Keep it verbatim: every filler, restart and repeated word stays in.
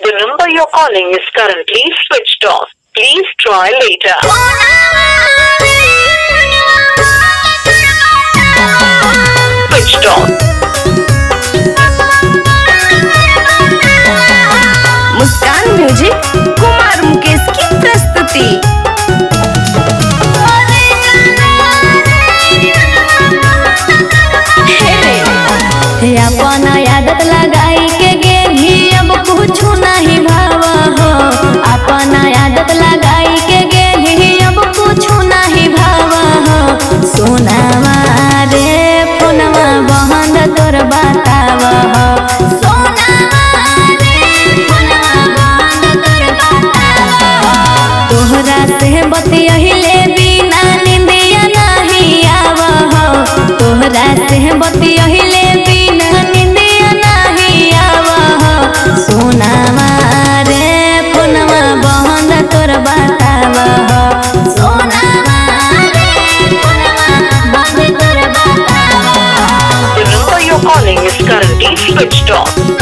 The number you're calling is currently switched off. Please try later. Switched off. Muskan music Kumar Mukesh की प्रस्तुति। अपन आदत लगाई के गेली अब कुछ नहीं भाव हो। अपन आदत लगाई के गेली अब कुछ नहीं भाव हो। सोनावा रे फोनवा बहन तोर बताव हो। सोनावा रे फोनवा बहन तोर बताव हो। तोहरा से बतियहिले बिना निंदिया नहीं आव हो। तोहरा से बतियहिले सोनावा रे फोनवा बहन तोर बताव हो। सोनावा रे फोनवा बहन तोर बताव हो। The number you're calling is currently switched off.